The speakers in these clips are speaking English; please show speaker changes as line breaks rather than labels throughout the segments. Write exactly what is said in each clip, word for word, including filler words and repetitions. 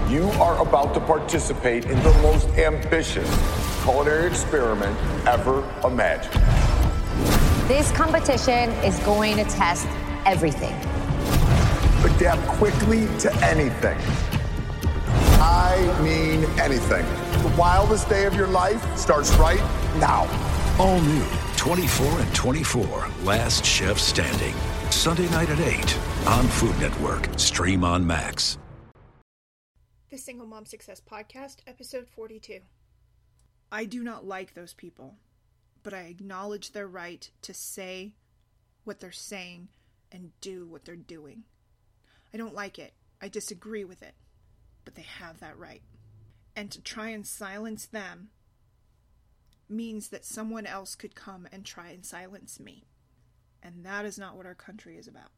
You are about to participate in the most ambitious culinary experiment ever imagined.
This competition is going to test everything.
Adapt quickly to anything. I mean anything. The wildest day of your life starts right now.
All new twenty-four and twenty-four, Last Chef Standing. Sunday night at eight on Food Network. Stream on Max.
The Single Mom Success Podcast, episode forty-two. I do not like those people, but I acknowledge their right to say what they're saying and do what they're doing. I don't like it. I disagree with it, but they have that right. And to try and silence them means that someone else could come and try and silence me. And that is not what our country is about.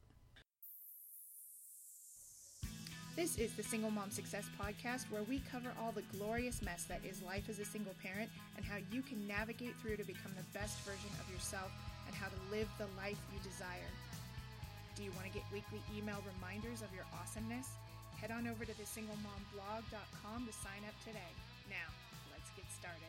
This is the Single Mom Success Podcast, where we cover all the glorious mess that is life as a single parent and how you can navigate through to become the best version of yourself and how to live the life you desire. Do you want to get weekly email reminders of your awesomeness? Head on over to the single mom blog dot com to sign up today. Now, let's get started.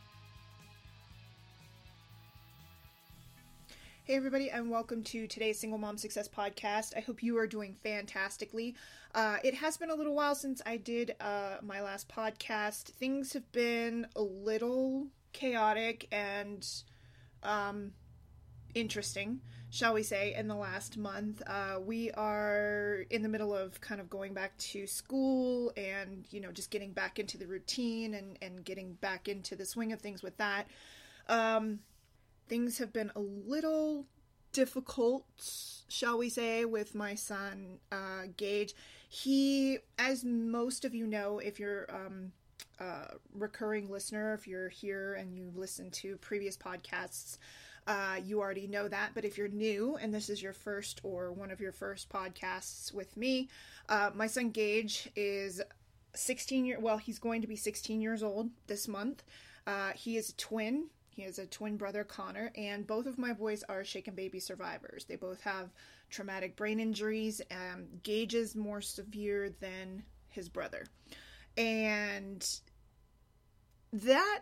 Hey everybody, and welcome to today's Single Mom Success Podcast. I hope you are doing fantastically. Uh, it has been a little while since I did uh, my last podcast. Things have been a little chaotic and um, interesting, shall we say, in the last month. Uh, we are in the middle of kind of going back to school and, you know, just getting back into the routine and, and getting back into the swing of things with that. Um... Things have been a little difficult, shall we say, with my son, uh, Gage. He, as most of you know, if you're um, a recurring listener, if you're here and you've listened to previous podcasts, uh, you already know that. But if you're new and this is your first or one of your first podcasts with me, uh, my son Gage is sixteen years, well, he's going to be sixteen years old this month. Uh, he is a twin. He has a twin brother, Connor, and both of my boys are shaken baby survivors. They both have traumatic brain injuries. Um, Gage is more severe than his brother. And that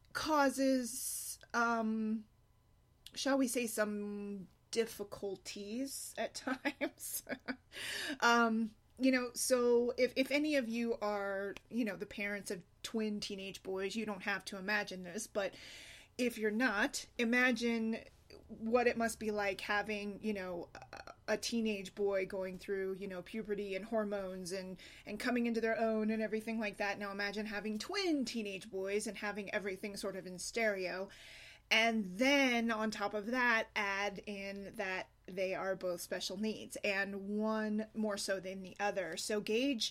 causes, um, shall we say, some difficulties at times. um, you know, so if, if any of you are, you know, the parents of twin teenage boys, you don't have to imagine this, but if you're not, imagine what it must be like having, you know, a, a teenage boy going through, you know, puberty and hormones and, and coming into their own and everything like that. Now imagine having twin teenage boys and having everything sort of in stereo. And then on top of that, add in that they are both special needs, and one more so than the other. So Gage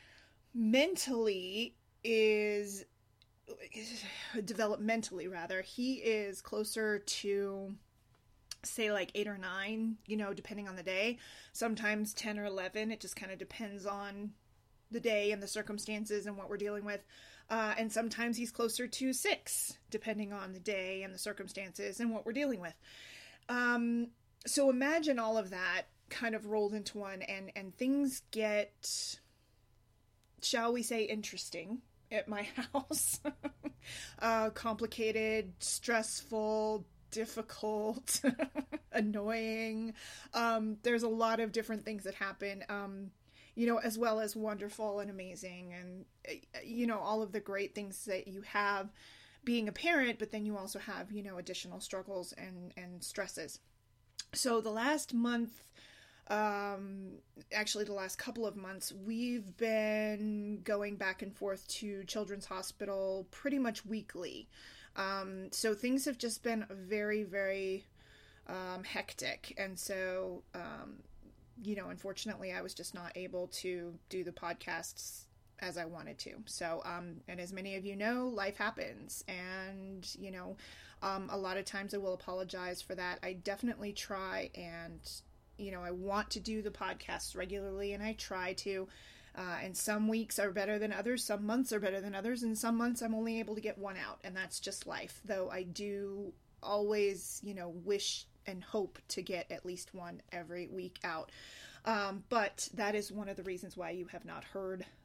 mentally is... developmentally rather, he is closer to, say, like eight or nine, you know, depending on the day. Sometimes ten or eleven. It just kind of depends on the day and the circumstances and what we're dealing with. Uh, and sometimes he's closer to six, depending on the day and the circumstances and what we're dealing with. Um, so imagine all of that kind of rolled into one, and, and things get, shall we say, interesting at my house. uh, complicated, stressful, difficult, annoying. Um, there's a lot of different things that happen, um, you know, as well as wonderful and amazing and, you know, all of the great things that you have being a parent, but then you also have, you know, additional struggles and, and stresses. So the last month, Um, actually the last couple of months, we've been going back and forth to Children's Hospital pretty much weekly. Um, so things have just been very, very, um, hectic. And so, um, you know, unfortunately I was just not able to do the podcasts as I wanted to. So, um, and as many of you know, life happens, and, you know, um, a lot of times I will apologize for that. I definitely try and, you know, I want to do the podcasts regularly, and I try to, uh, and some weeks are better than others, some months are better than others, and some months I'm only able to get one out, and that's just life, though I do always, you know, wish and hope to get at least one every week out. Um, but that is one of the reasons why you have not heard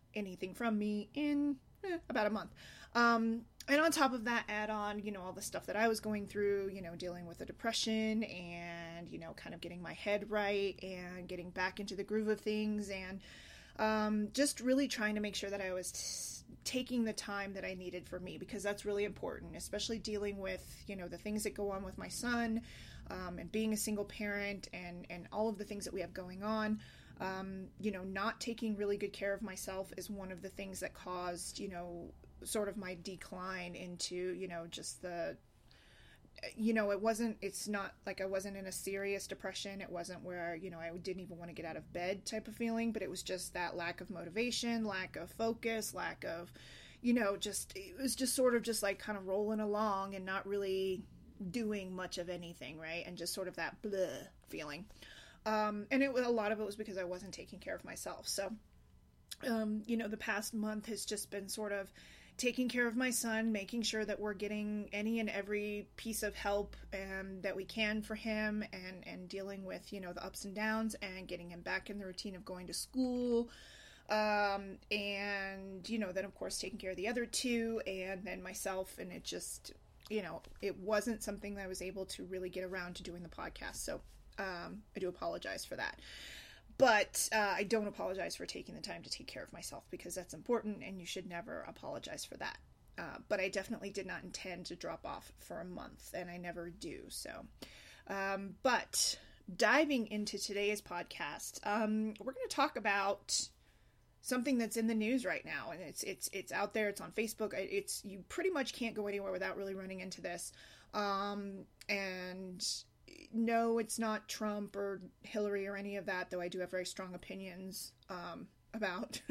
anything from me in eh, about a month. Um, and on top of that, add on, you know, all the stuff that I was going through, you know, dealing with the depression and, you know, kind of getting my head right and getting back into the groove of things, and um, just really trying to make sure that I was t- taking the time that I needed for me, because that's really important, especially dealing with, you know, the things that go on with my son, um, and being a single parent, and, and all of the things that we have going on. Um, you know, not taking really good care of myself is one of the things that caused, you know, sort of my decline into, you know, just the, you know, it wasn't, it's not like I wasn't in a serious depression. It wasn't where, you know, I didn't even want to get out of bed type of feeling, but it was just that lack of motivation, lack of focus, lack of, you know, just, it was just sort of just like kind of rolling along and not really doing much of anything, right? And just sort of that bleh feeling. Um, and it, a lot of it was because I wasn't taking care of myself. So, um, you know, the past month has just been sort of taking care of my son, making sure that we're getting any and every piece of help um, that we can for him, and, and dealing with, you know, the ups and downs, and getting him back in the routine of going to school. Um, and, you know, then of course taking care of the other two, and then myself. And it just, you know, it wasn't something that I was able to really get around to doing the podcast. So um, I do apologize for that. But uh, I don't apologize for taking the time to take care of myself, because that's important, and you should never apologize for that. Uh, but I definitely did not intend to drop off for a month, and I never do. So, um, but diving into today's podcast, um, we're going to talk about something that's in the news right now, and it's it's it's out there. It's on Facebook. It's you pretty much can't go anywhere without really running into this. Um, and no, it's not Trump or Hillary or any of that, though I do have very strong opinions um, about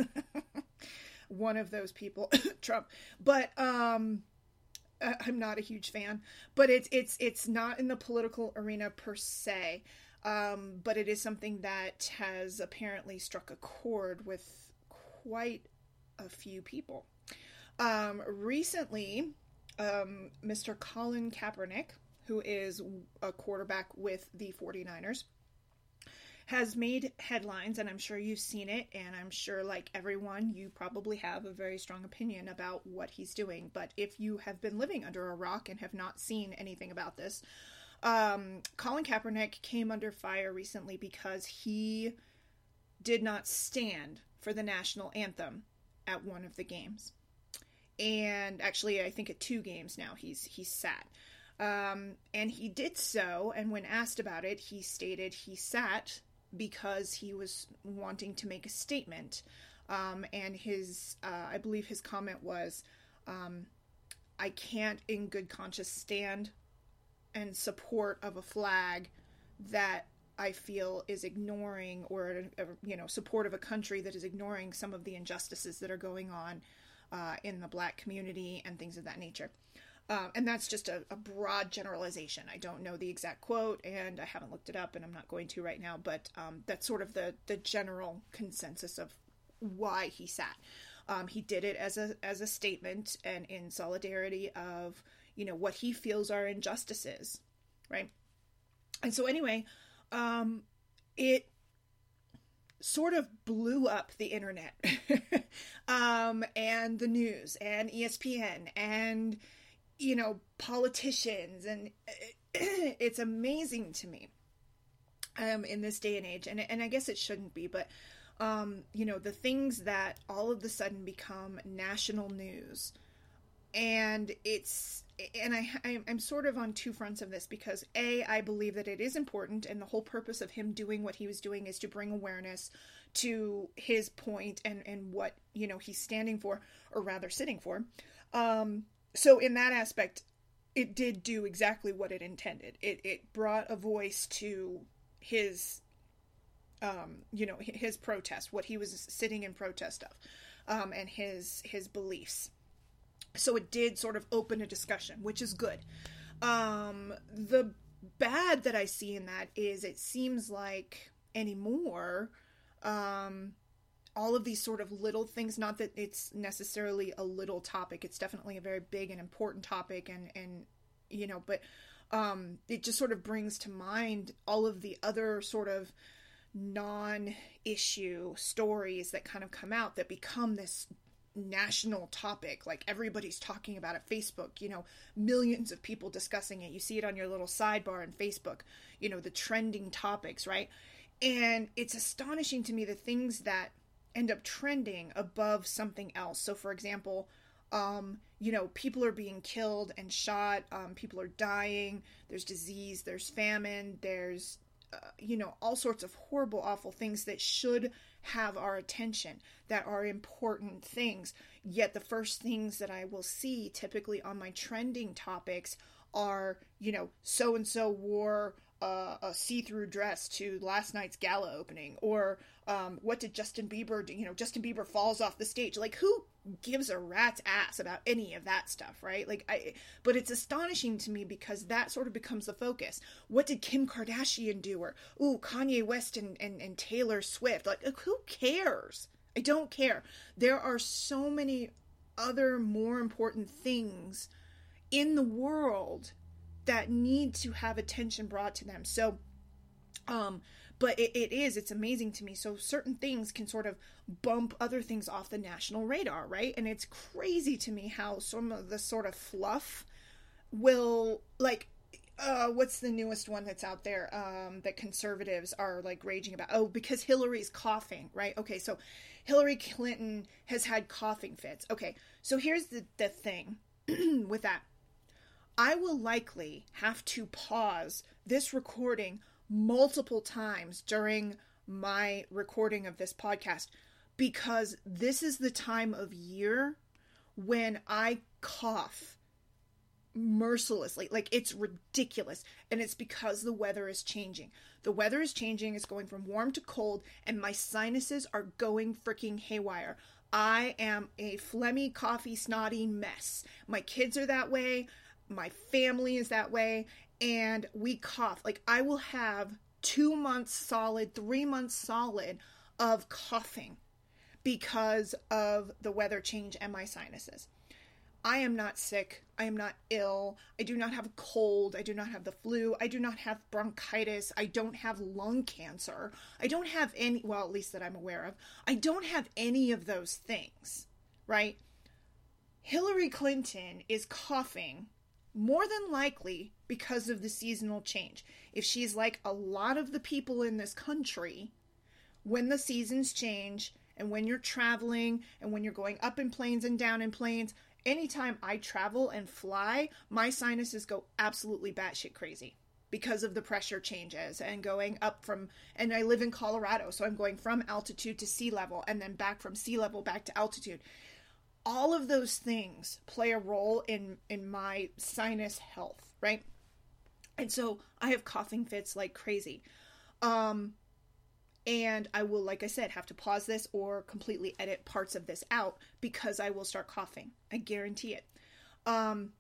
one of those people, Trump. But um, I'm not a huge fan. But it's it's it's not in the political arena per se. Um, but it is something that has apparently struck a chord with quite a few people. Um, recently, um, Mister Colin Kaepernick, who is a quarterback with the forty-niners, has made headlines, and I'm sure you've seen it, and I'm sure, like everyone, you probably have a very strong opinion about what he's doing. But if you have been living under a rock and have not seen anything about this, um, Colin Kaepernick came under fire recently because he did not stand for the national anthem at one of the games. And actually, I think at two games now he's he's sat. Um, and he did so, and when asked about it, he stated he sat because he was wanting to make a statement. Um, and his, uh, I believe his comment was, um, I can't in good conscience stand in support of a flag that I feel is ignoring, or, you know, support of a country that is ignoring some of the injustices that are going on uh, in the Black community and things of that nature. Um, and that's just a, a broad generalization. I don't know the exact quote, and I haven't looked it up, and I'm not going to right now, but um, that's sort of the, the general consensus of why he sat. Um, he did it as a as a statement and in solidarity of, you know, what he feels are injustices, right? And so anyway, um, it sort of blew up the internet um, and the news and E S P N and, you know, politicians, and it's amazing to me um, in this day and age, and and I guess it shouldn't be, but um, you know, the things that all of a sudden become national news, and it's, and I I'm sort of on two fronts of this, because A, I believe that it is important, and the whole purpose of him doing what he was doing is to bring awareness to his point and and what, you know, he's standing for, or rather sitting for. Um, So in that aspect, it did do exactly what it intended. It it brought a voice to his, um, you know, his protest, what he was sitting in protest of, um, and his his beliefs. So it did sort of open a discussion, which is good. Um, the bad that I see in that is it seems like anymore, um, all of these sort of little things, not that it's necessarily a little topic, it's definitely a very big and important topic, and, and you know, but um, it just sort of brings to mind all of the other sort of non-issue stories that kind of come out that become this national topic. Like everybody's talking about it. Facebook, you know, millions of people discussing it. You see it on your little sidebar on Facebook, you know, the trending topics, right? And it's astonishing to me the things that end up trending above something else. So for example, um, you know, people are being killed and shot. Um, people are dying. There's disease, there's famine, there's, uh, you know, all sorts of horrible, awful things that should have our attention, that are important things. Yet the first things that I will see typically on my trending topics are, you know, so-and-so wore uh, a see-through dress to last night's gala opening, or um, what did Justin Bieber do? You know, Justin Bieber falls off the stage. Like, who gives a rat's ass about any of that stuff, right? Like, I, but it's astonishing to me because that sort of becomes the focus. What did Kim Kardashian do? Or, ooh, Kanye West and, and, and Taylor Swift. Like, who cares? I don't care. There are so many other more important things in the world that need to have attention brought to them. So, um, but it, it is, it's amazing to me. So certain things can sort of bump other things off the national radar, right? And it's crazy to me how some of the sort of fluff will, like, uh, what's the newest one that's out there, um, that conservatives are like raging about? Oh, because Hillary's coughing, right? Okay. So Hillary Clinton has had coughing fits. Okay. So here's the, the thing with that. I will likely have to pause this recording multiple times during my recording of this podcast because this is the time of year when I cough mercilessly. Like, it's ridiculous. And it's because the weather is changing. The weather is changing. It's going from warm to cold, and my sinuses are going freaking haywire. I am a phlegmy, coughy, snotty mess. My kids are that way. My family is that way, and we cough. Like, I will have two months solid, three months solid of coughing because of the weather change and my sinuses. I am not sick. I am not ill. I do not have a cold. I do not have the flu. I do not have bronchitis. I don't have lung cancer. I don't have any, well, at least that I'm aware of. I don't have any of those things, right? Hillary Clinton is coughing more than likely because of the seasonal change. If she's like a lot of the people in this country, when the seasons change and when you're traveling and when you're going up in planes and down in planes, anytime I travel and fly, my sinuses go absolutely batshit crazy because of the pressure changes and going up from, and I live in Colorado, so I'm going from altitude to sea level and then back from sea level back to altitude. All of those things play a role in, in my sinus health, right? And so I have coughing fits like crazy. Um, and I will, like I said, have to pause this or completely edit parts of this out because I will start coughing. I guarantee it. Um,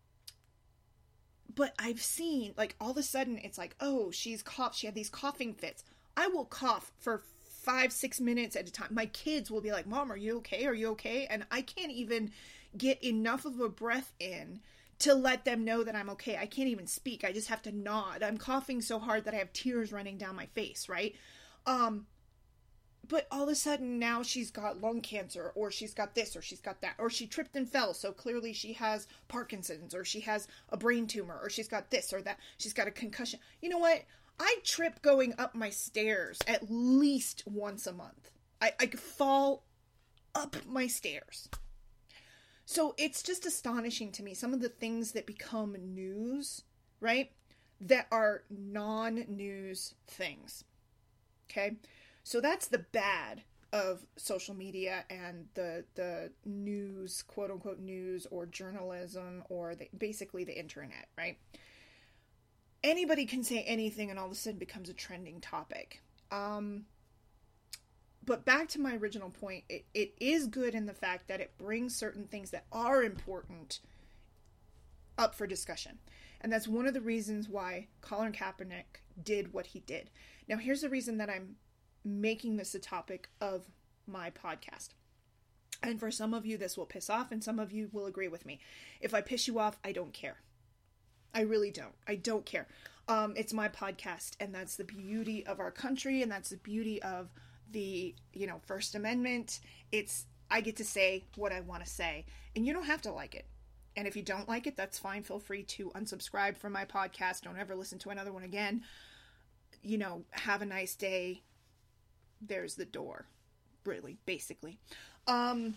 but I've seen, like, all of a sudden it's like, oh, she's coughed. She had these coughing fits. I will cough for five, six minutes at a time. My kids will be like, Mom, are you okay? Are you okay? And I can't even get enough of a breath in to let them know that I'm okay. I can't even speak. I just have to nod. I'm coughing so hard that I have tears running down my face, right? Um, but all of a sudden now she's got lung cancer, or she's got this, or she's got that, or she tripped and fell, so clearly she has Parkinson's, or she has a brain tumor, or she's got this or that. She's got a concussion. You know what? I trip going up my stairs at least once a month. I, I fall up my stairs. So it's just astonishing to me, some of the things that become news, right, that are non-news things. Okay? So that's the bad of social media and the the news, quote-unquote news, or journalism, or the, basically the internet, right? Anybody can say anything and all of a sudden becomes a trending topic. Um, but back to my original point, it, it is good in the fact that it brings certain things that are important up for discussion. And that's one of the reasons why Colin Kaepernick did what he did. Now, here's the reason that I'm making this a topic of my podcast. And for some of you, this will piss off, and some of you will agree with me. If I piss you off, I don't care. I really don't. I don't care. Um, it's my podcast, and that's the beauty of our country, and that's the beauty of the, you know, First Amendment. It's, I get to say what I want to say, and you don't have to like it. And if you don't like it, that's fine. Feel free to unsubscribe from my podcast. Don't ever listen to another one again. You know, have a nice day. There's the door, really, basically. Um,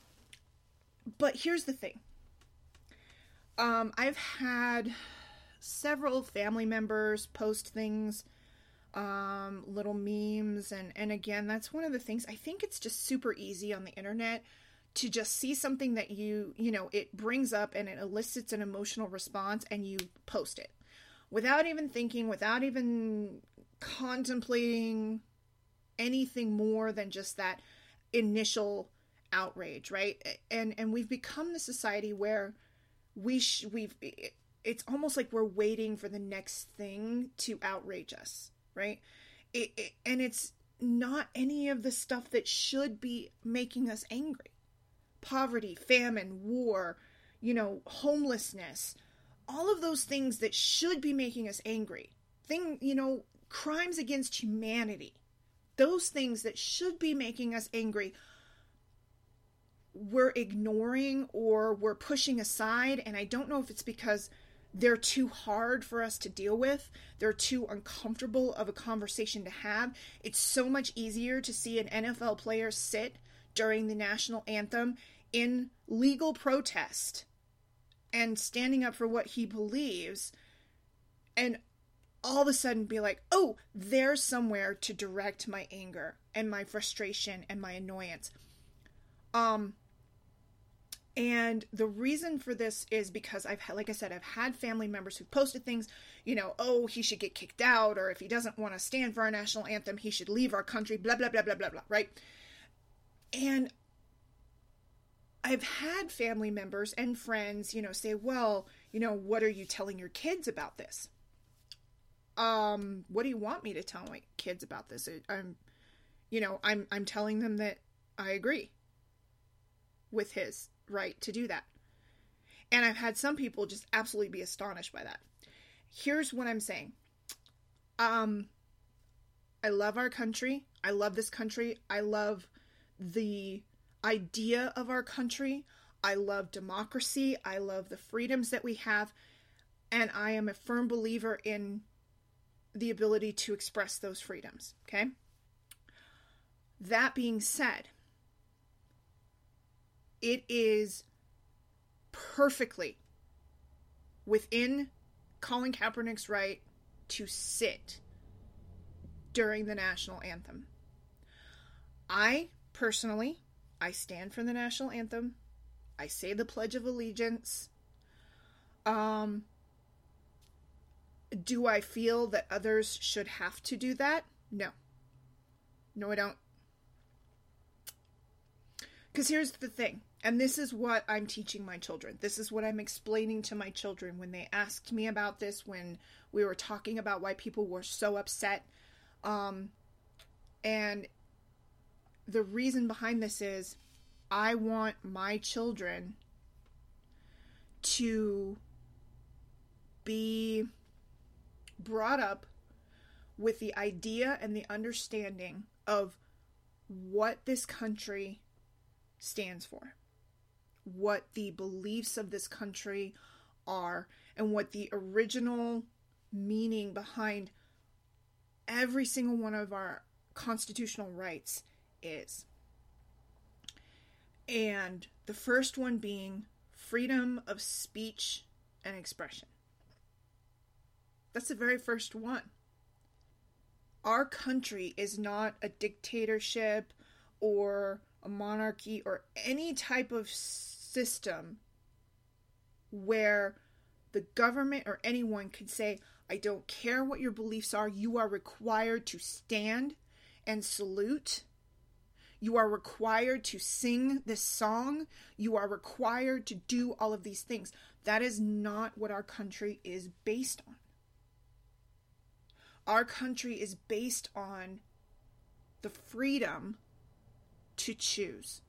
but here's the thing. Um, I've had several family members post things, um, little memes, and, and again, that's one of the things. I think it's just super easy on the internet to just see something that you, you know, it brings up and it elicits an emotional response, and you post it without even thinking, without even contemplating anything more than just that initial outrage, right? And and we've become the society where we sh- we've it's almost like we're waiting for the next thing to outrage us, right? It, it, and it's not any of the stuff that should be making us angry. Poverty, famine, war, you know, homelessness, all of those things that should be making us angry. Thing, you know, crimes against humanity. Those things that should be making us angry, we're ignoring or we're pushing aside. And I don't know if it's because they're too hard for us to deal with. They're too uncomfortable of a conversation to have. It's so much easier to see an N F L player sit during the national anthem in legal protest and standing up for what he believes, and all of a sudden be like, oh, there's somewhere to direct my anger and my frustration and my annoyance. Um, and the reason for this is because I've had, like I said, I've had family members who've posted things, you know, oh, he should get kicked out, or if he doesn't want to stand for our national anthem, he should leave our country, blah, blah, blah, blah, blah, blah, right? And I've had family members and friends, you know, say, well, you know, what are you telling your kids about this? Um, what do you want me to tell my kids about this? I'm, you know, I'm, I'm telling them that I agree with his right to do that. And I've had some people just absolutely be astonished by that. Here's what I'm saying. Um, I love our country. I love this country. I love the idea of our country. I love democracy. I love the freedoms that we have. And I am a firm believer in the ability to express those freedoms. Okay? That being said, it is perfectly within Colin Kaepernick's right to sit during the national anthem. I personally, I stand for the national anthem. I say the Pledge of Allegiance. Um, do I feel that others should have to do that? No. No, I don't. Because here's the thing, and this is what I'm teaching my children. This is what I'm explaining to my children when they asked me about this, when we were talking about why people were so upset. Um, and the reason behind this is I want my children to be brought up with the idea and the understanding of what this country stands for, what the beliefs of this country are, and what the original meaning behind every single one of our constitutional rights is. And the first one being freedom of speech and expression. That's the very first one. Our country is not a dictatorship or a monarchy or any type of system where the government or anyone could say, I don't care what your beliefs are, you are required to stand and salute. You are required to sing this song. You are required to do all of these things. That is not what our country is based on. Our country is based on the freedom to choose.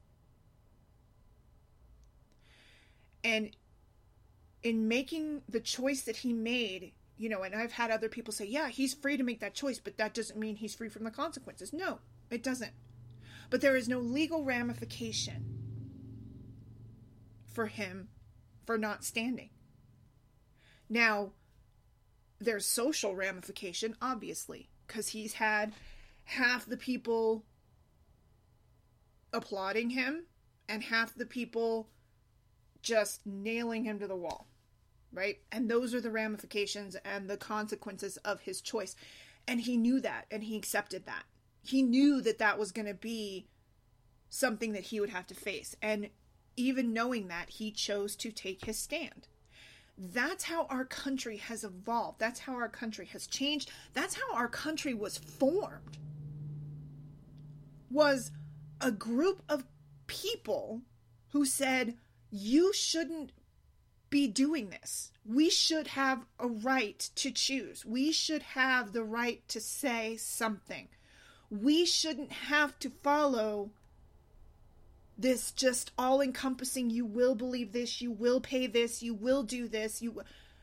And in making the choice that he made you know, and I've had other people say, yeah, he's free to make that choice, but that doesn't mean he's free from the consequences. No, it doesn't. But there is no legal ramification for him for not standing. Now, there's social ramification, obviously, because he's had half the people applauding him and half the people just nailing him to the wall, right? And those are the ramifications and the consequences of his choice. And he knew that, and he accepted that. He knew that that was going to be something that he would have to face. And even knowing that, he chose to take his stand. That's how our country has evolved. That's how our country has changed. That's how our country was formed. Was a group of people who said, you shouldn't be doing this. We should have a right to choose. We should have the right to say something. We shouldn't have to follow this just all-encompassing, you will believe this, you will pay this, you will do this. You,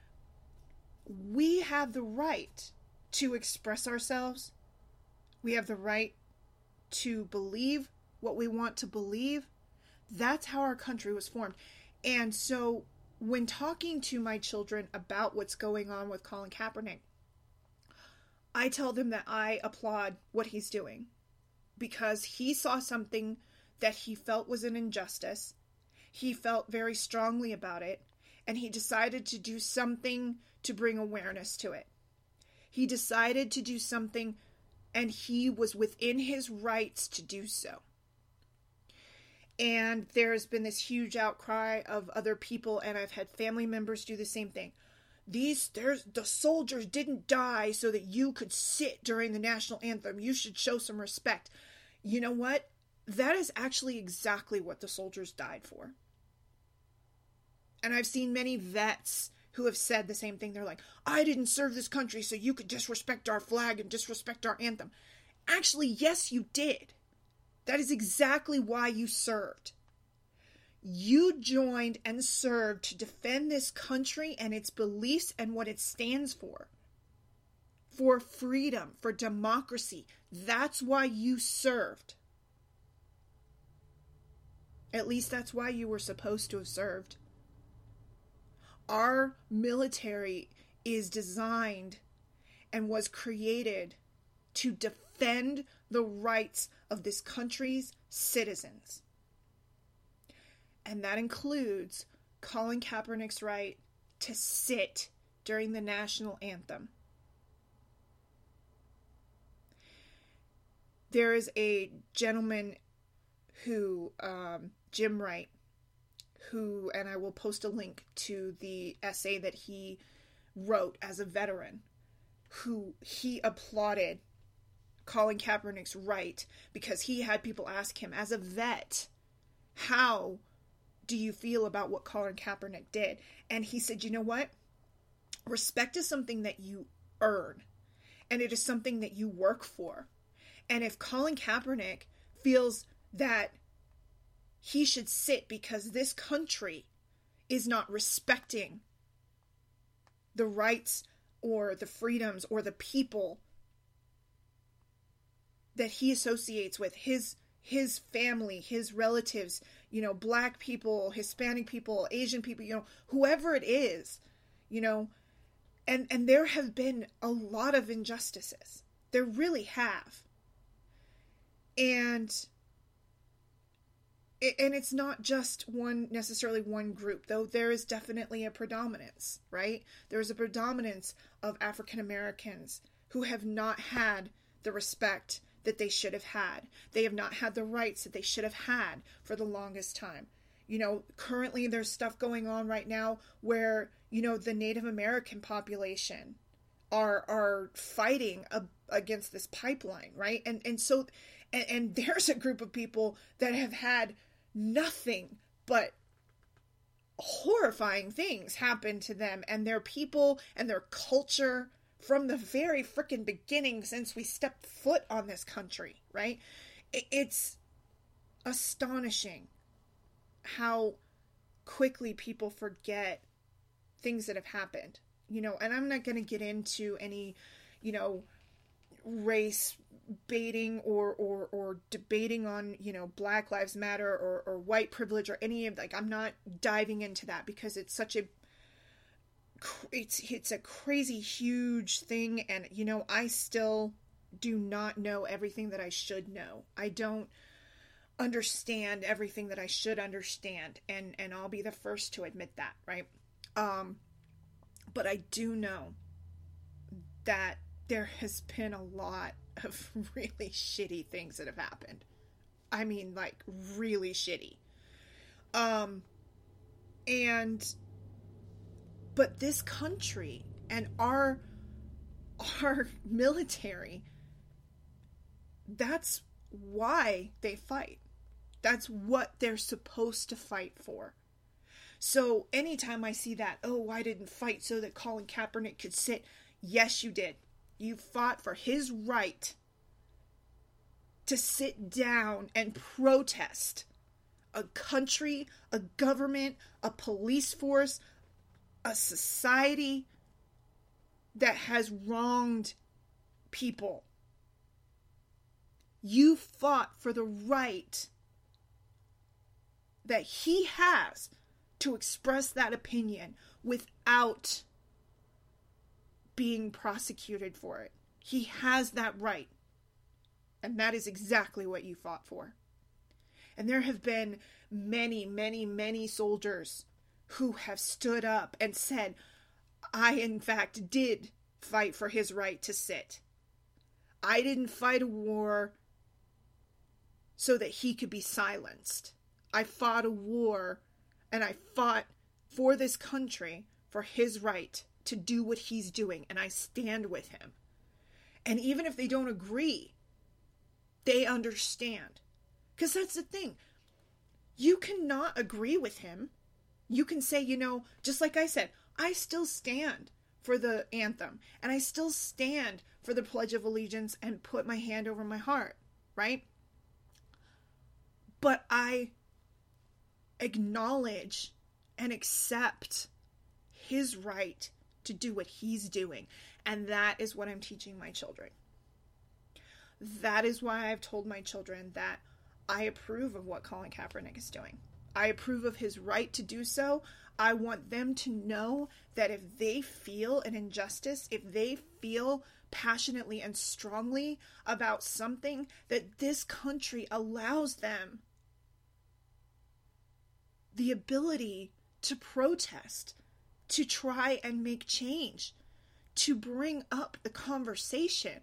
we have the right to express ourselves. We have the right to believe what we want to believe. That's how our country was formed. And so when talking to my children about what's going on with Colin Kaepernick, I tell them that I applaud what he's doing because he saw something that he felt was an injustice. He felt very strongly about it, and he decided to do something to bring awareness to it. He decided to do something, and he was within his rights to do so. And there's been this huge outcry of other people, and I've had family members do the same thing. These, there's, the soldiers didn't die so that you could sit during the national anthem. You should show some respect. You know what? That is actually exactly what the soldiers died for. And I've seen many vets who have said the same thing. They're like, I didn't serve this country so you could disrespect our flag and disrespect our anthem. Actually, yes, you did. That is exactly why you served. You joined and served to defend this country and its beliefs and what it stands for. For freedom, for democracy. That's why you served. At least that's why you were supposed to have served. Our military is designed and was created to defend the rights of this country's citizens. And that includes Colin Kaepernick's right to sit during the national anthem. There is a gentleman who, um, Jim Wright, who, and I will post a link to the essay that he wrote as a veteran, who he applauded Colin Kaepernick's right because he had people ask him, as a vet, how do you feel about what Colin Kaepernick did? And he said, you know what? Respect is something that you earn, and it is something that you work for. And if Colin Kaepernick feels that he should sit because this country is not respecting the rights or the freedoms or the people that he associates with, his his family, his relatives, you know, black people, Hispanic people, Asian people, you know, whoever it is, you know, and, and there have been a lot of injustices. There really have. And it, and it's not just one, necessarily one group, though there is definitely a predominance, right? There's a predominance of African Americans who have not had the respect that they should have had. They have not had the rights that they should have had for the longest time. You know, currently there's stuff going on right now where, you know, the Native American population are are fighting a, against this pipeline, right? And and so, and, and there's a group of people that have had nothing but horrifying things happen to them and their people and their culture from the very frickin' beginning since we stepped foot on this country, right? It's astonishing how quickly people forget things that have happened. you know, and I'm not going to get into any, you know, race baiting or, or, or debating on, you know, Black Lives Matter or, or white privilege or any of, like, I'm not diving into that because it's such a, it's, it's a crazy, huge thing. And, you know, I still do not know everything that I should know. I don't understand everything that I should understand. And, and I'll be the first to admit that. Right. Um, but I do know that there has been a lot of really shitty things that have happened. I mean, like, really shitty. Um, and, but this country and our, our military, that's why they fight. That's what they're supposed to fight for. So anytime I see that, oh, I didn't fight so that Colin Kaepernick could sit. Yes, you did. You fought for his right to sit down and protest a country, a government, a police force, a society that has wronged people. You fought for the right that he has to express that opinion without being prosecuted for it. He has that right. And that is exactly what you fought for. And there have been many, many, many soldiers who have stood up and said, I, in fact, did fight for his right to sit. I didn't fight a war so that he could be silenced. I fought a war and I fought for this country for his right to do what he's doing, and I stand with him. And even if they don't agree, they understand. Because that's the thing. You cannot agree with him. You can say, you know, just like I said, I still stand for the anthem, and I still stand for the Pledge of Allegiance and put my hand over my heart, right? But I acknowledge and accept his right to do what he's doing. And that is what I'm teaching my children. That is why I've told my children that I approve of what Colin Kaepernick is doing. I approve of his right to do so. I want them to know that if they feel an injustice, if they feel passionately and strongly about something, that this country allows them the ability to protest, to try and make change, to bring up the conversation,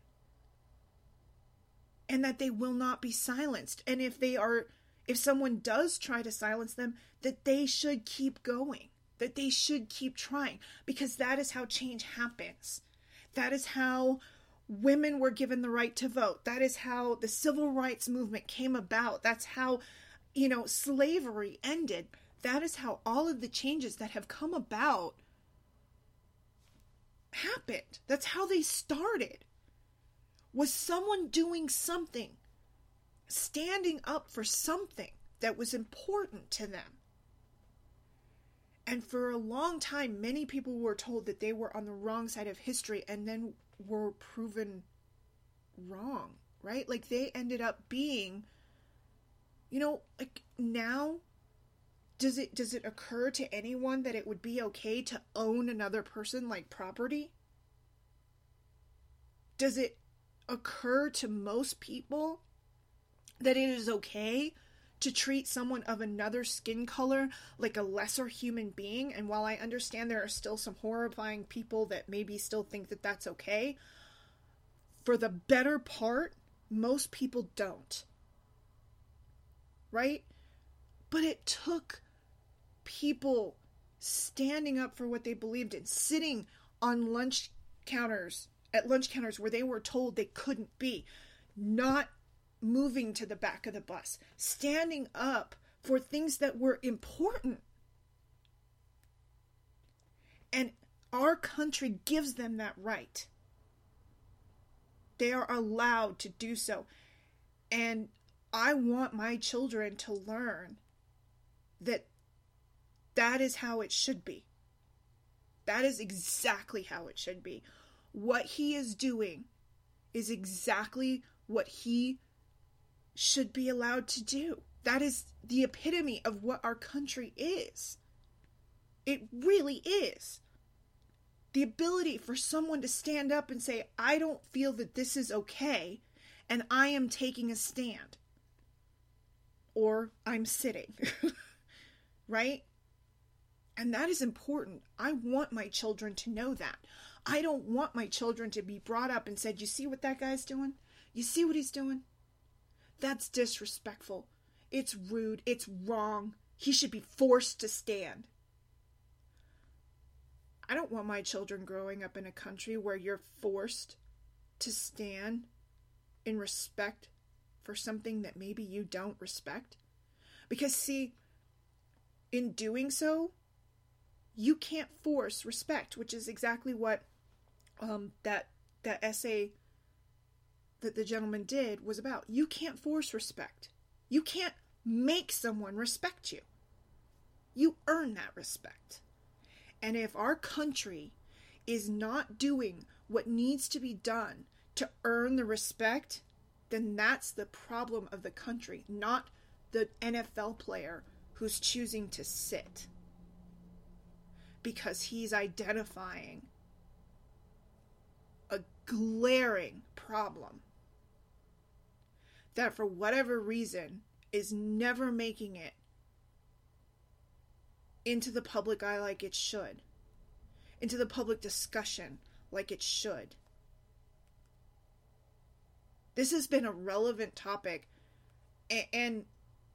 and that they will not be silenced. And if they are, if someone does try to silence them, that they should keep going, that they should keep trying, because that is how change happens. That is how women were given the right to vote. That is how the civil rights movement came about. That's how, you know, slavery ended. That is how all of the changes that have come about happened. That's how they started. Was someone doing something, standing up for something that was important to them. And for a long time, many people were told that they were on the wrong side of history and then were proven wrong, right? Like they ended up being, you know, like now, Does it does it occur to anyone that it would be okay to own another person like property? Does it occur to most people that it is okay to treat someone of another skin color like a lesser human being? And while I understand there are still some horrifying people that maybe still think that that's okay, for the better part, most people don't. Right? But it took people standing up for what they believed in, sitting on lunch counters, at lunch counters where they were told they couldn't be, not moving to the back of the bus, standing up for things that were important. And our country gives them that right. They are allowed to do so. And I want my children to learn that that is how it should be. That is exactly how it should be. What he is doing is exactly what he should be allowed to do. That is the epitome of what our country is. It really is. The ability for someone to stand up and say, I don't feel that this is okay, and I am taking a stand. Or I'm sitting. Right? And that is important. I want my children to know that. I don't want my children to be brought up and said, you see what that guy's doing? You see what he's doing? That's disrespectful. It's rude. It's wrong. He should be forced to stand. I don't want my children growing up in a country where you're forced to stand in respect for something that maybe you don't respect. Because, see, in doing so, you can't force respect, which is exactly what um, that that essay that the gentleman did was about. You can't force respect. You can't make someone respect you. You earn that respect. And if our country is not doing what needs to be done to earn the respect, then that's the problem of the country, not the N F L player who's choosing to sit. Because he's identifying a glaring problem that for whatever reason is never making it into the public eye like it should, into the public discussion like it should. This has been a relevant topic, and and,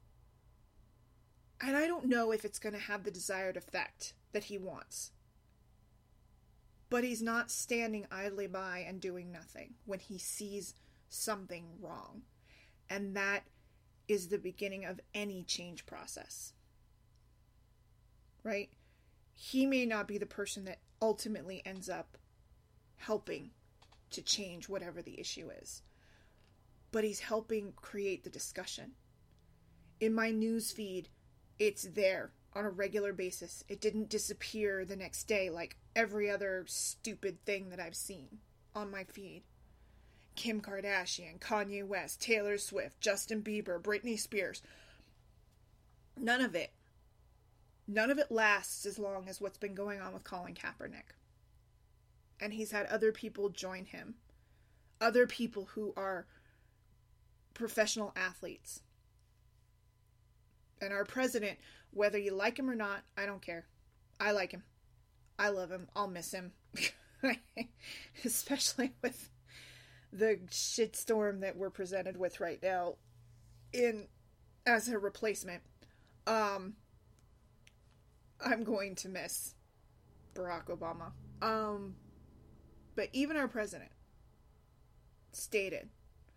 and I don't know if it's going to have the desired effect that he wants. But he's not standing idly by and doing nothing when he sees something wrong. And that is the beginning of any change process. Right? He may not be the person that ultimately ends up helping to change whatever the issue is. But he's helping create the discussion. In my news feed, it's there on a regular basis. It didn't disappear the next day like every other stupid thing that I've seen on my feed. Kim Kardashian, Kanye West, Taylor Swift, Justin Bieber, Britney Spears. None of it. None of it lasts as long as what's been going on with Colin Kaepernick. And he's had other people join him. Other people who are professional athletes. And our president, whether you like him or not, I don't care. I like him. I love him. I'll miss him. Especially with the shitstorm that we're presented with right now in as a replacement. Um, I'm going to miss Barack Obama. Um, but even our president stated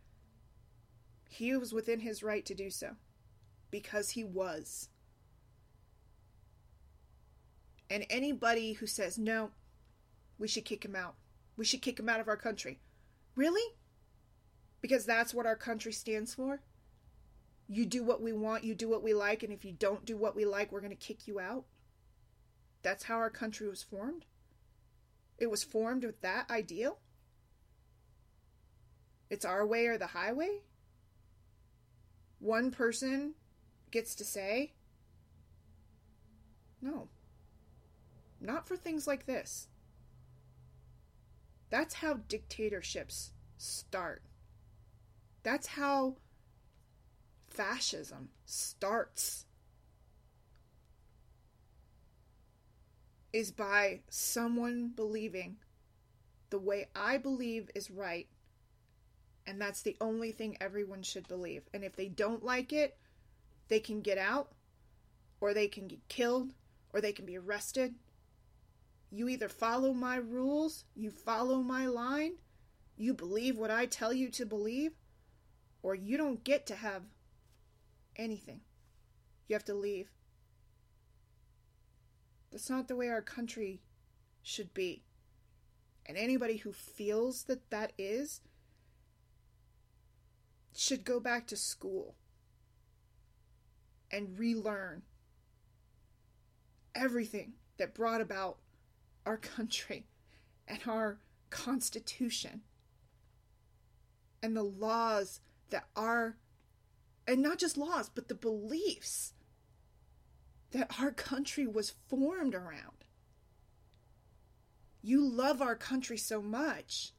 he was within his right to do so because he was. And anybody who says, no, we should kick him out. We should kick him out of our country. Really? Because that's what our country stands for? You do what we want, you do what we like, and if you don't do what we like, we're going to kick you out? That's how our country was formed? It was formed with that ideal? It's our way or the highway? One person gets to say? No. Not for things like this. That's how dictatorships start. That's how fascism starts. Is by someone believing the way I believe is right, and that's the only thing everyone should believe. And if they don't like it, they can get out, or they can get killed, or they can be arrested. You either follow my rules, you follow my line, you believe what I tell you to believe, or you don't get to have anything. You have to leave. That's not the way our country should be. And anybody who feels that that is should go back to school and relearn everything that brought about our country and our Constitution and the laws that are, and not just laws, but the beliefs that our country was formed around. You love our country so much,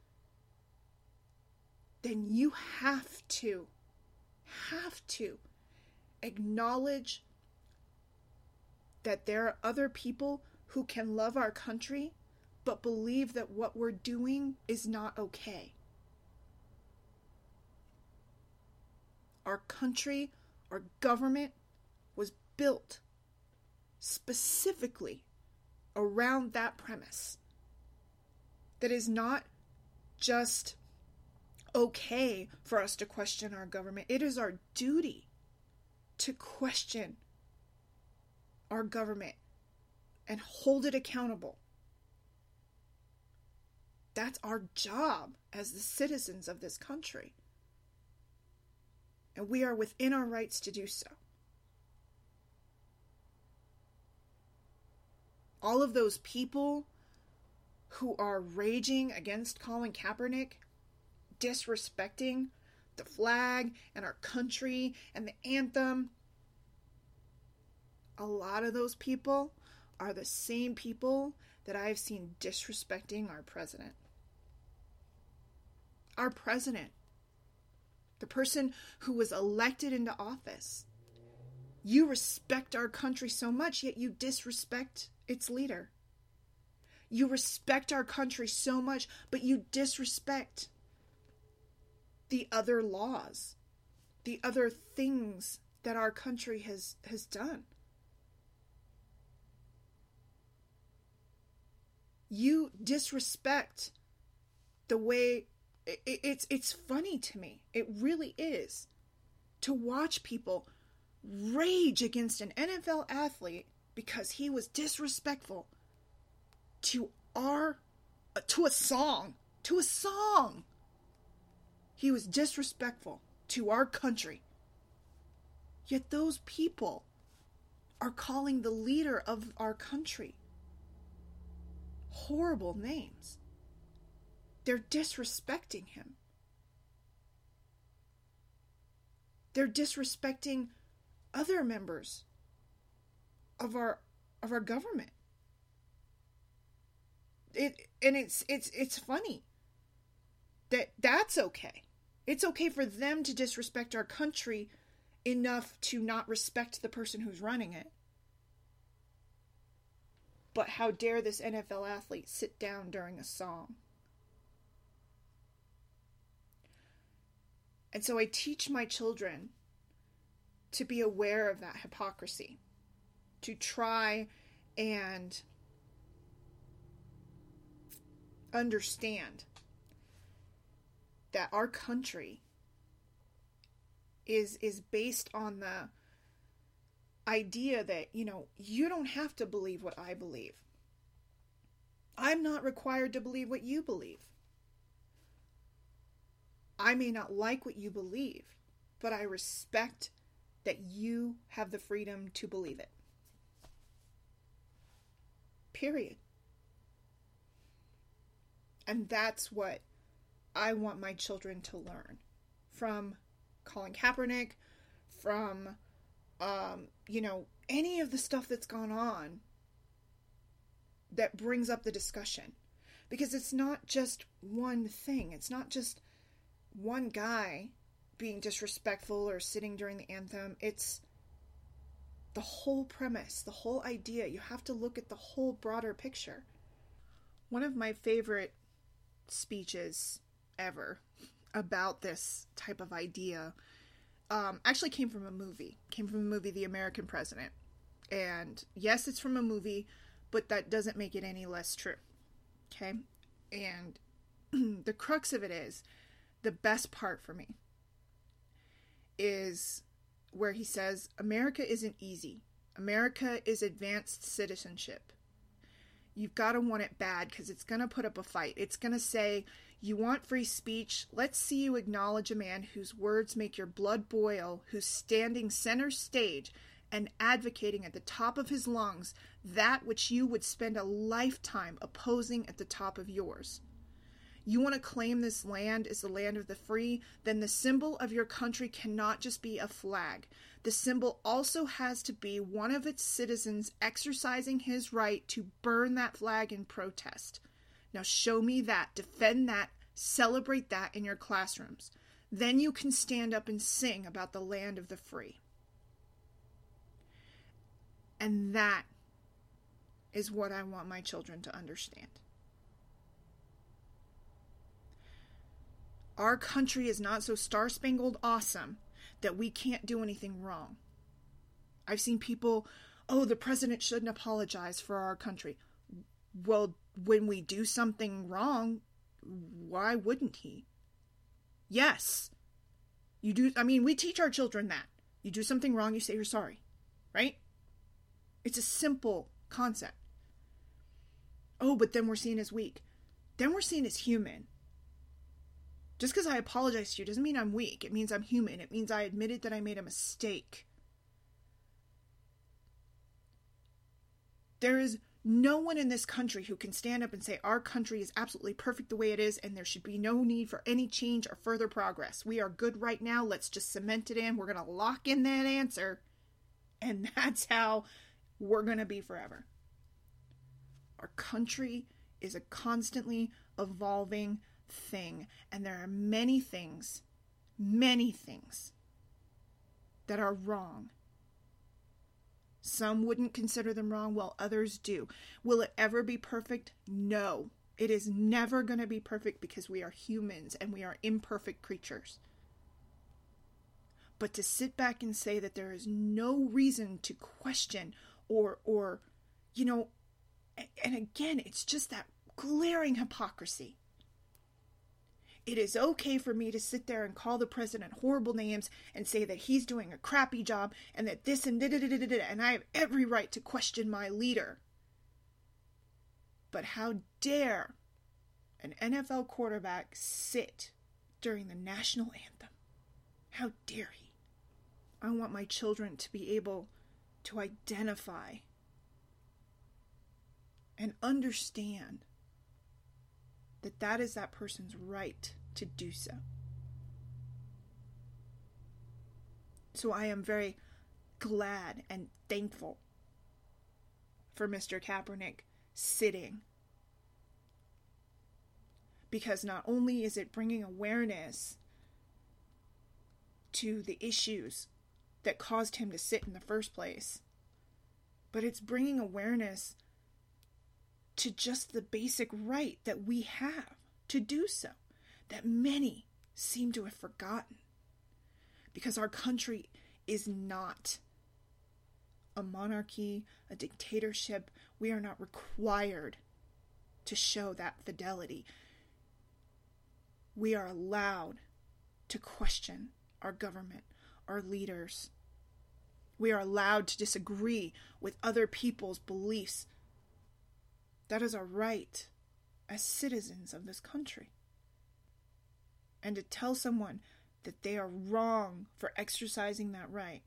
then you have to, have to acknowledge that there are other people who can love our country, but believe that what we're doing is not okay. Our country, our government was built specifically around that premise. That is not just okay for us to question our government. It is our duty to question our government and hold it accountable. That's our job as the citizens of this country. And we are within our rights to do so. All of those people who are raging against Colin Kaepernick, disrespecting the flag and our country and the anthem, a lot of those people are the same people that I've seen disrespecting our president. Our president, the person who was elected into office. You respect our country so much, yet you disrespect its leader. You respect our country so much, but you disrespect the other laws, the other things that our country has, has done. You disrespect the way, it, it's, it's funny to me. It really is. To watch people rage against an N F L athlete because he was disrespectful to our, uh, to a song, to a song. He was disrespectful to our country. Yet those people are calling the leader of our country horrible names. They're disrespecting him. They're disrespecting other members of our of our government. It and it's it's it's funny that that's okay. It's okay for them to disrespect our country enough to not respect the person who's running it. But how dare this N F L athlete sit down during a song? And so I teach my children to be aware of that hypocrisy, to try and understand that our country is is based on the idea that, you know, you don't have to believe what I believe. I'm not required to believe what you believe. I may not like what you believe, but I respect that you have the freedom to believe it. Period. And that's what I want my children to learn from Colin Kaepernick, from, um, you know, any of the stuff that's gone on that brings up the discussion. Because it's not just one thing. It's not just one guy being disrespectful or sitting during the anthem. It's the whole premise, the whole idea. You have to look at the whole broader picture. One of my favorite speeches ever about this type of idea um, actually came from a movie. Came from the movie The American President. And yes, it's from a movie, but that doesn't make it any less true. Okay? And the crux of it is, the best part for me is where he says, America isn't easy. America is advanced citizenship. You've got to want it bad because it's going to put up a fight. It's going to say, you want free speech? Let's see you acknowledge a man whose words make your blood boil, who's standing center stage and advocating at the top of his lungs that which you would spend a lifetime opposing at the top of yours. You want to claim this land is the land of the free, then the symbol of your country cannot just be a flag. The symbol also has to be one of its citizens exercising his right to burn that flag in protest. Now show me that, defend that, celebrate that in your classrooms. Then you can stand up and sing about the land of the free. And that is what I want my children to understand. Our country is not so star-spangled awesome that we can't do anything wrong. I've seen people, oh, the president shouldn't apologize for our country. Well, when we do something wrong, why wouldn't he? Yes. You do, I mean, we teach our children that. You do something wrong, you say you're sorry. Right? It's a simple concept. Oh, but then we're seen as weak. Then we're seen as human. Just because I apologize to you doesn't mean I'm weak. It means I'm human. It means I admitted that I made a mistake. There is no one in this country who can stand up and say our country is absolutely perfect the way it is and there should be no need for any change or further progress. We are good right now. Let's just cement it in. We're going to lock in that answer. And that's how we're going to be forever. Our country is a constantly evolving thing, and there are many things, many things that are wrong. Some wouldn't consider them wrong, while others do. Will it ever be perfect? No. It is never going to be perfect because we are humans and we are imperfect creatures. But to sit back and say that there is no reason to question or, or, you know, and again, it's just that glaring hypocrisy. It is okay for me to sit there and call the president horrible names and say that he's doing a crappy job and that this and da da da da da, and I have every right to question my leader. But how dare an N F L quarterback sit during the national anthem? How dare he? I want my children to be able to identify and understand that that is that person's right to do so. So I am very glad and thankful for Mister Kaepernick sitting, because not only is it bringing awareness to the issues that caused him to sit in the first place, but it's bringing awareness to just the basic right that we have to do so, that many seem to have forgotten. Because our country is not a monarchy, a dictatorship. We are not required to show that fidelity. We are allowed to question our government, our leaders. We are allowed to disagree with other people's beliefs. That is our right as citizens of this country. And to tell someone that they are wrong for exercising that right.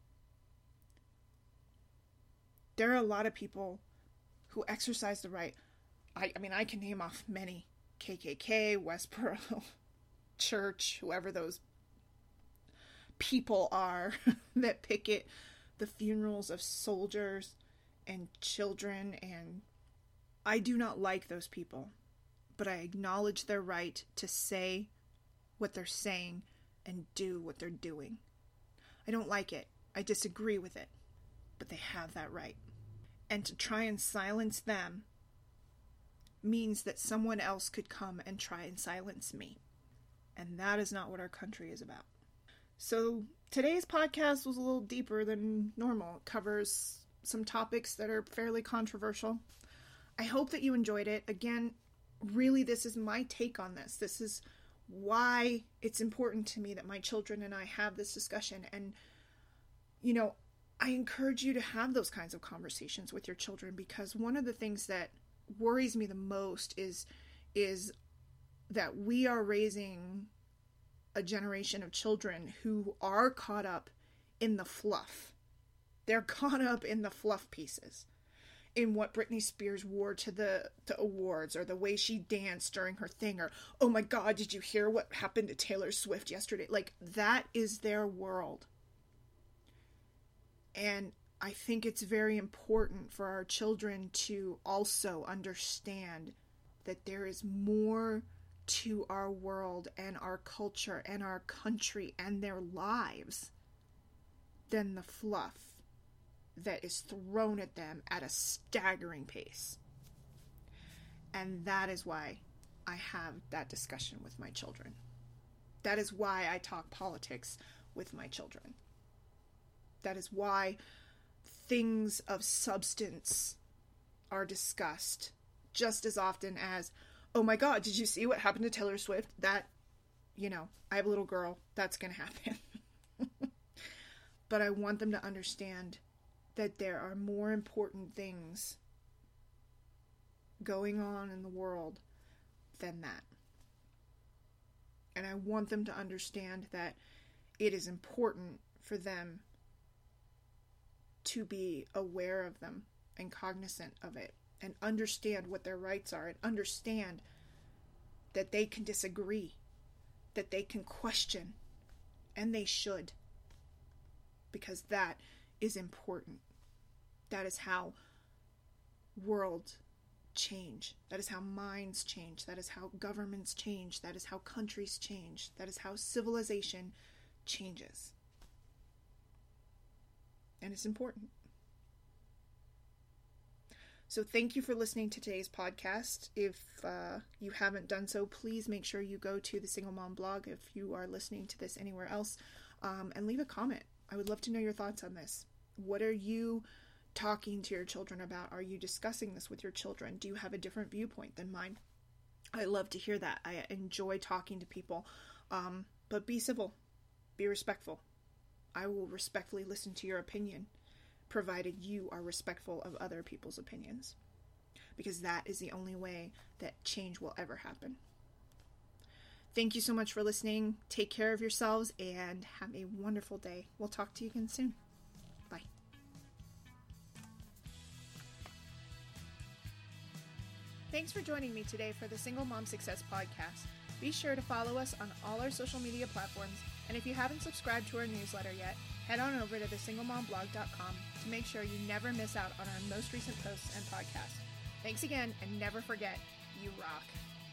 There are a lot of people who exercise the right. I, I mean, I can name off many. K K K, Westboro Church, whoever those people are that picket the funerals of soldiers and children, and I do not like those people, but I acknowledge their right to say what they're saying and do what they're doing. I don't like it. I disagree with it, but they have that right. And to try and silence them means that someone else could come and try and silence me. And that is not what our country is about. So today's podcast was a little deeper than normal. It covers some topics that are fairly controversial. I hope that you enjoyed it. Again, really, this is my take on this. This is why it's important to me that my children and I have this discussion. And, you know, I encourage you to have those kinds of conversations with your children, because one of the things that worries me the most is, is that we are raising a generation of children who are caught up in the fluff They're caught up in the fluff pieces, in what Britney Spears wore to the to awards, or the way she danced during her thing, or, oh my God, did you hear what happened to Taylor Swift yesterday? Like, that is their world. And I think it's very important for our children to also understand that there is more to our world and our culture and our country and their lives than the fluff that is thrown at them at a staggering pace. And that is why I have that discussion with my children. That is why I talk politics with my children. That is why things of substance are discussed just as often as, oh my God, did you see what happened to Taylor Swift? That, you know, I have a little girl, that's going to happen. But I want them to understand that there are more important things going on in the world than that. And I want them to understand that it is important for them to be aware of them and cognizant of it and understand what their rights are and understand that they can disagree, that they can question, and they should. Because that is important. That is how worlds change. That is how minds change. That is how governments change. That is how countries change. That is how civilization changes. And it's important. So thank you for listening to today's podcast. If uh, you haven't done so, please make sure you go to the Single Mom blog if you are listening to this anywhere else, um, and leave a comment. I would love to know your thoughts on this. What are you talking to your children about? Are you discussing this with your children? Do you have a different viewpoint than mine? I love to hear that. I enjoy talking to people. Um, but be civil. Be respectful. I will respectfully listen to your opinion, provided you are respectful of other people's opinions. Because that is the only way that change will ever happen. Thank you so much for listening. Take care of yourselves and have a wonderful day. We'll talk to you again soon. Bye. Thanks for joining me today for the Single Mom Success Podcast. Be sure to follow us on all our social media platforms, and if you haven't subscribed to our newsletter yet, head on over to the single mom blog dot com to make sure you never miss out on our most recent posts and podcasts. Thanks again, and never forget, you rock.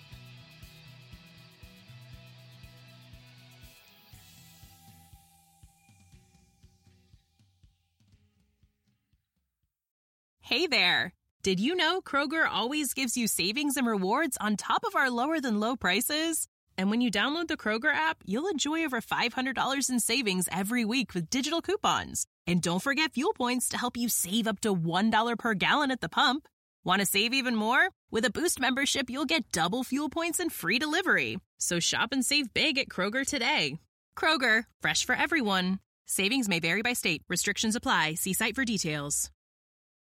Hey there! Did you know Kroger always gives you savings and rewards on top of our lower-than-low prices? And when you download the Kroger app, you'll enjoy over five hundred dollars in savings every week with digital coupons. And don't forget fuel points to help you save up to one dollar per gallon at the pump. Want to save even more? With a Boost membership, you'll get double fuel points and free delivery. So shop and save big at Kroger today. Kroger, fresh for everyone. Savings may vary by state. Restrictions apply. See site for details.